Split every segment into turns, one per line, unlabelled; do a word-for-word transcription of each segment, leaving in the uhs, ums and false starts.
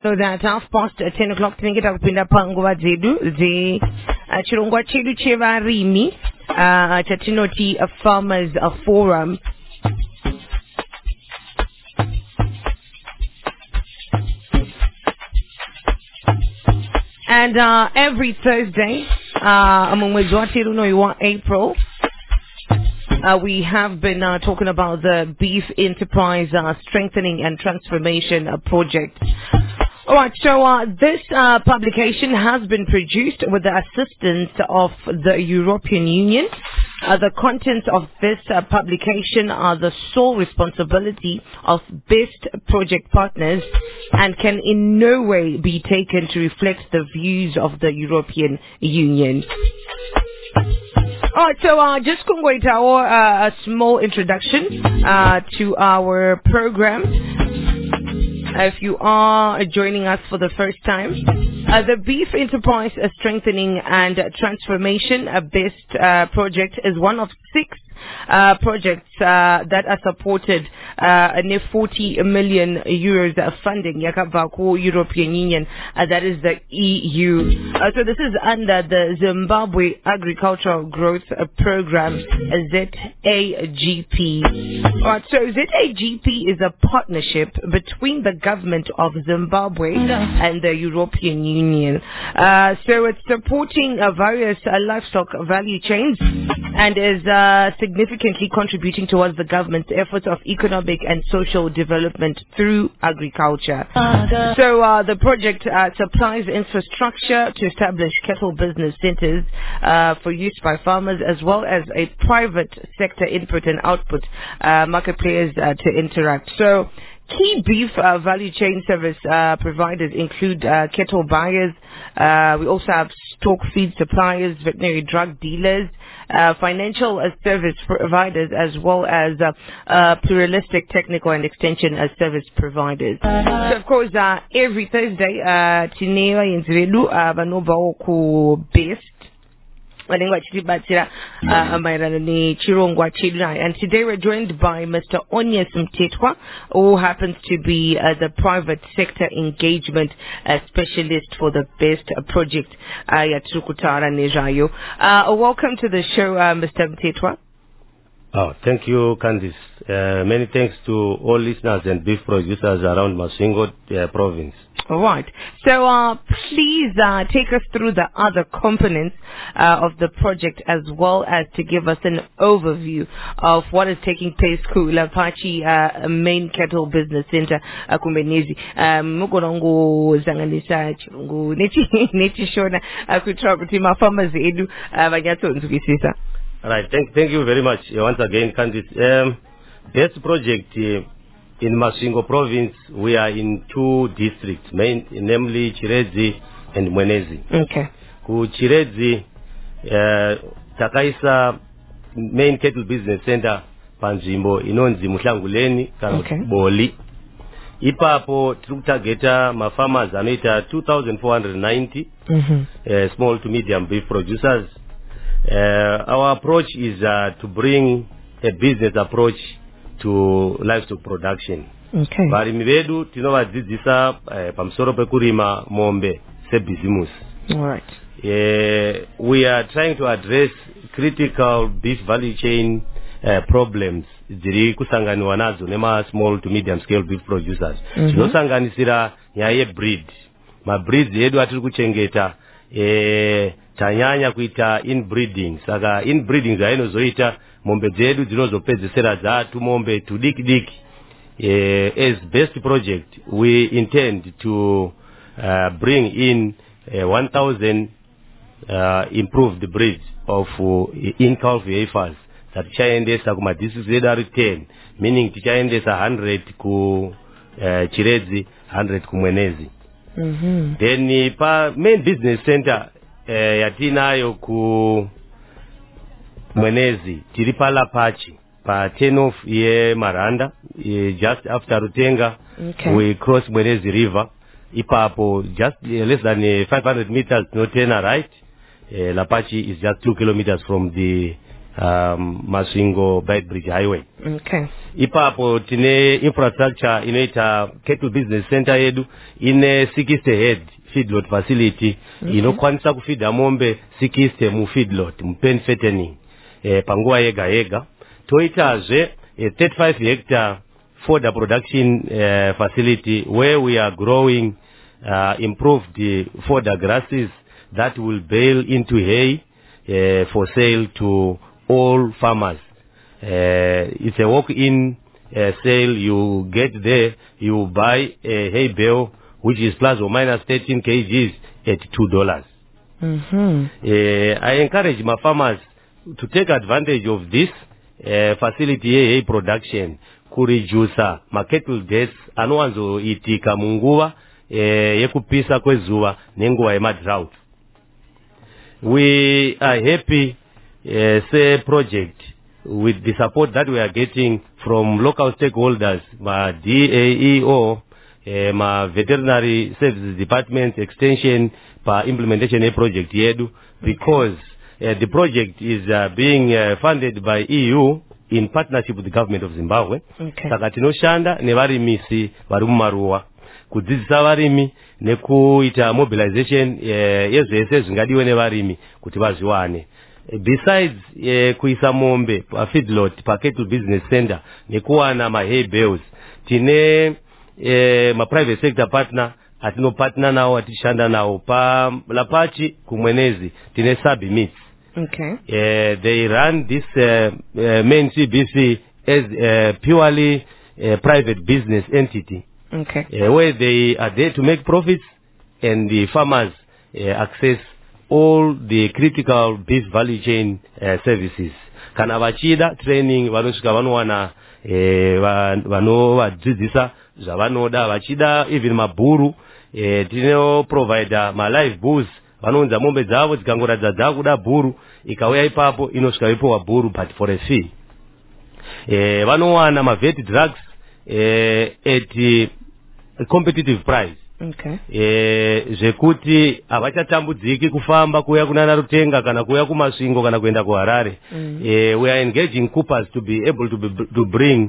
So that half past uh, ten o'clock tinengeta kupinda panguva dzedu dze uh, chirongwa chedu chevarimi uh, chatinoti a farmers a forum. And uh, every Thursday, uh, mwezi wa tatu wa April, Uh, we have been uh, talking about the Beef Enterprise uh, Strengthening and Transformation uh, Project. All right, so uh, this uh, publication has been produced with the assistance of the European Union. Uh, the contents of this uh, publication are the sole responsibility of BEST project partners and can in no way be taken to reflect the views of the European Union. Alright, so uh, just going to wait our uh, a small introduction uh, to our program. If you are joining us for the first time, uh, the Beef Enterprise uh, Strengthening and Transformation uh, BEST uh, project is one of six uh, projects uh, that are supported uh, near forty million euros uh, funding yakabva European Union, uh, that is the E U. Uh, so this is under the Zimbabwe Agricultural Growth uh, Program, uh, Z A G P. Alright, so Z A G P is a partnership between the government of Zimbabwe and the European Union. Uh, so it's supporting uh, various uh, livestock value chains and is uh, significantly contributing towards the government's efforts of economic and social development through agriculture. So uh, the project uh, supplies infrastructure to establish cattle business centers uh, for use by farmers, as well as a private sector input and output uh, market players uh, to interact. So key beef uh, value chain service uh, providers include uh, cattle buyers. Uh, we also have stock feed suppliers, veterinary drug dealers, uh, financial uh, service providers, as well as uh, uh, pluralistic technical and extension uh, service providers. So, of course, uh, every Thursday, uh, Tinea Inzredu, uh, Banoba ku BEST. And today we're joined by Mister Onyes Mtetwa, who happens to be uh, the private sector engagement uh, specialist for the BEST uh, project. Uh, uh, welcome to the show, uh, Mister Mtetwa.
Oh, thank you, Candice. Uh, many thanks to all listeners and beef producers around Masvingo uh, province.
All right. So, uh, please uh, take us through the other components uh, of the project, as well as to give us an overview of what is taking place at Lapachi uh, main cattle business center, uh, Kumbenezi. Mugonongo zanganisa chungu neti neti shona kutra kutima farmers edu banyato nzukisisa.
All right. Thank thank you very much uh, once again, Candice. Um, BEST project. Uh, In Masvingo province, we are in two districts, main, namely Chiredzi and Mwenezi.
Okay.
Ku Chiredzi, uh, takaisa main cattle business center panzimbo inonzi Muhlanguleni kana
okay.
Boli. Ipapo tukutageta ma farmers anoita two thousand four hundred ninety
mm-hmm.
uh, small to medium beef producers. Uh, our approach is uh, to bring a business approach to livestock production.
Okay.
Varimi vedu tinovadzidzisa eh, pamsoro pekurima mombe sebusiness.
All right.
Uh, we are trying to address critical beef value chain uh, problems dziri kusanganiwa nadzo nema small to medium scale beef producers. Tinosanganisira mm-hmm. nyaya yebreed. Ma breeds edu atiri kuchengeta eh, tanyanya kuita inbreeding. Saka inbreeding zainozoita mombe dzedu dzinozopedzesera dzatu mombe tudiki diki. Uh, as BEST project, we intend to uh, bring in uh, one thousand uh, improved breeds of uh, in-calf heifers that tichaendesa kuma districts edu ari ten, meaning tichaendesa one hundred ku uh, Chiredzi, one hundred ku Mwenezi.
Mm-hmm.
Then uh, pa main business center uh, yatinayo ku Mwenezi tiri paLapachi pa ten off ye Maranda, ye just after Rutenga.
Okay.
We cross Mwenezi river ipapo just uh, less than uh, five hundred meters no turn right. uh, Lapachi is just two kilometers from the um, Masvingo Byte Bridge Highway.
Okay.
Ipapo tine infrastructure inaita Cattle Business Center yedu ine sixty head feedlot facility mm-hmm. inokwanisa kufida mombe sixty mu feedlot mu pen fattening eh, panguwa yega yega. Toitazve a thirty-five hectare fodder production uh, facility where we are growing uh, improved uh, fodder grasses that will bale into hay uh, for sale to all farmers. Uh, it's a walk-in uh, sale. You get there, you buy a hay bale which is plus or minus thirteen kilograms at two dollars.
Mm-hmm.
Uh, I encourage my farmers to take advantage of this uh, facility hay production kureduce ma cattle deaths anowanzo itika munguva eh, yekupisa kwezuva nenguva yema drought. We are happy uh, say project with the support that we are getting from local stakeholders, my D A E O, uh, my veterinary services department extension for implementation of project yedu, because uh, the project is uh, being uh, funded by E U in partnership with the government of Zimbabwe.
Okay.
Saka tinoshanda nevarimisi vari mumaruwa kudzidzisa varimi nekuita mobilization eh, yezvese zvingadiwe nevarimi kuti vazviwane. Besides eh, kuisa mombe pa feedlot pa Cattle Business Center nekuwana ma hay bales, tine eh, ma private sector partner atino partner nawo atishanda nawo pa Lapachi kumwenezi tine Submits.
Okay.
Uh, they run this uh, uh, main C B C as a purely uh, private business entity.
Okay.
Uh, where they are there to make profits and the farmers uh, access all the critical beef value chain uh, services. Kana vachida training vanosvika vanowana vanovadzidzisa zvavanoda, vachida even mabhuru eh, tino provider ma live bulls vanonza mombe dzavo dzikangoradza dzakuda bhuru ikauya ipapo inosvika ipowa bhuru but for a fee. Eh, vanowana ma vet drugs eh, at a competitive price.
Okay.
Eh, zvekuti avachatambudziki kufamba kuya kunana Rutenga kana kuya kumasvingo kana kuenda kuHarare. Mm. Eh, we are engaging coopers to be able to be, to bring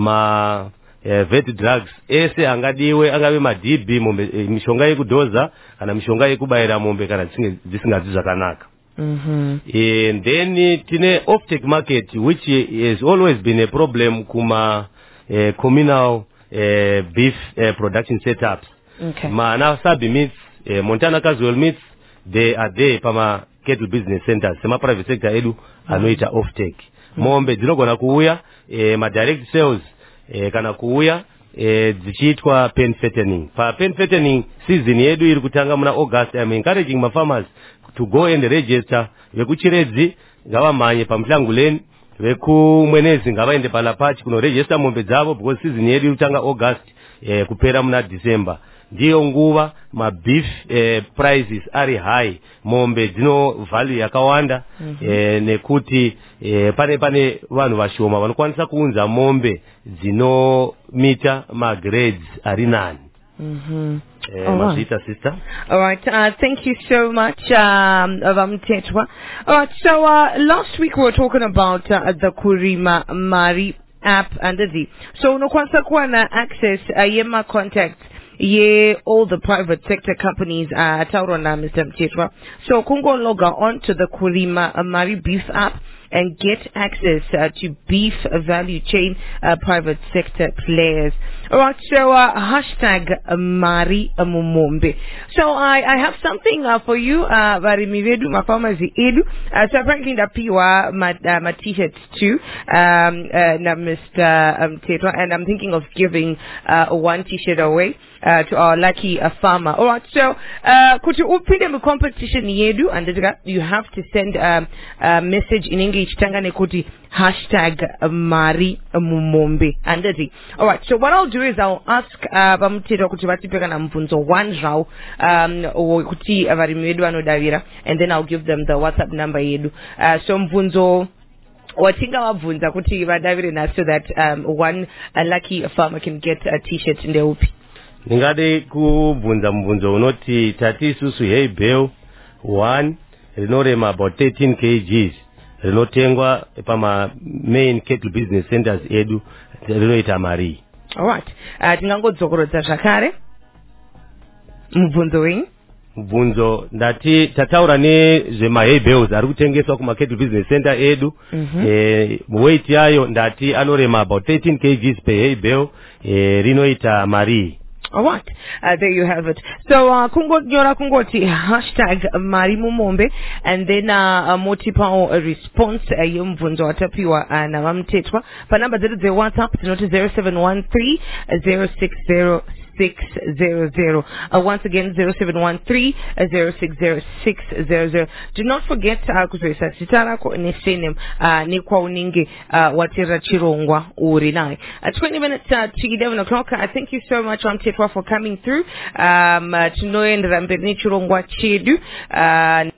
ma uh, vet drugs ese angadiwe angave ma D B mombe eh, mishonga yekudhoza kana mishonga yekubaira mombe kana dzisingadzi zvakanaka.
Mhm.
And then tine off-take market which has always been a problem kuma uh, communal uh, beef uh, production setups.
Okay.
Mana Submits, uh, Montana Casual Meats, they are there pama cattle business centers. Sema private sector edu mm-hmm. anoita off-take. Mm-hmm. Mombe dzinogona kuuya eh, ma direct sales eh, kana kuuya eh, dzichiitwa pen fattening. Pa pen fattening season yedu iri kutanga muna August. I'm encouraging my farmers to go and register. Vekuchiredzi ngavamanye pamhlanguleni, vekumwenezi ngavaende paLapachi kuno register mombe dzavo because season yedu iri kutanga August eh, kupera muna December. Ndiyo nguva ma beef eh, prices are high, mombe dzino value yakawanda. Mm-hmm. eh, nekuti eh, pane pane vanhu vashoma vanokwanisa kuunza mombe dzino mita ma grades ari nani.
Mhm.
Eh, Mazita sister.
All right. Uh, thank you so much, um, Vamtetwa. All right. So uh, last week we were talking about uh, the Kurima Mari app and the so no kwanza kuwa na access uh, yema contacts ye all the private sector companies uh, taurona Mister Mtetwa. So kungo log on to the Kurima Mari beef app and get access uh, to beef value chain uh, private sector players. Alright, so uh, hashtag Mari Mumombe. So I, I have something uh, for you, Varimivedu, uh, Mafamazi Edu. Uh, so apparently the Piwa, my, uh, my t-shirts too, um, uh, na Mister Um, Tetwa, and I'm thinking of giving uh, one t-shirt away uh, to our lucky uh, farmer. Alright, so uh, could you open a competition Yedu, and you have to send um, a message in English. Tangane kuti hashtag Mari Mumombe andati. All right. So what I'll do is I'll ask Vamtetwa kuti vatipeka na mvunzo one rao um kuti Varimivedu anodavira, and then I'll give them the WhatsApp number yedu. Uh, so mvunzo watinga wabvunza kuti vadavire na so that um one a lucky farmer can get a t-shirt in the upi.
Ningade kubvunza mvunzo unoti tati susu hay bale one rinorema about thirteen kilograms. rinotengwa pama main cattle business centers edu rinoita mari.
Alright. Uh, tingangodzokorodza zvakare mubvunzo wenyu.
Mubvunzo ndati tataura nezvema hay bales ari kutengeswa kuma cattle business center edu.
Mm-hmm.
eh, weight yayo ndati anorema about thirteen kilograms per hay bale, eh, rinoita mari.
Alright, uh, there you have it. So, uh, kungonyora kungoti hashtag Mari Mumombe, and then uh, motipa a response uh, yomvunzo watapiwa uh, na wamtetwa. Pa namba zetu ze WhatsApp tinote zero seven one three zero six zero six zero zero. Uh, once again, zero seven one three zero six zero six zero zero. Do not forget uh, kuzoisa sitara ko nesenem uh, ni kwa uningi uh, watira chirongwa urinai. At twenty minutes uh, to eleven o'clock. I uh, thank you so much, Wamtetwa, for coming through. Um, uh, tunoendera mbere ni chirongwa chedu. Uh,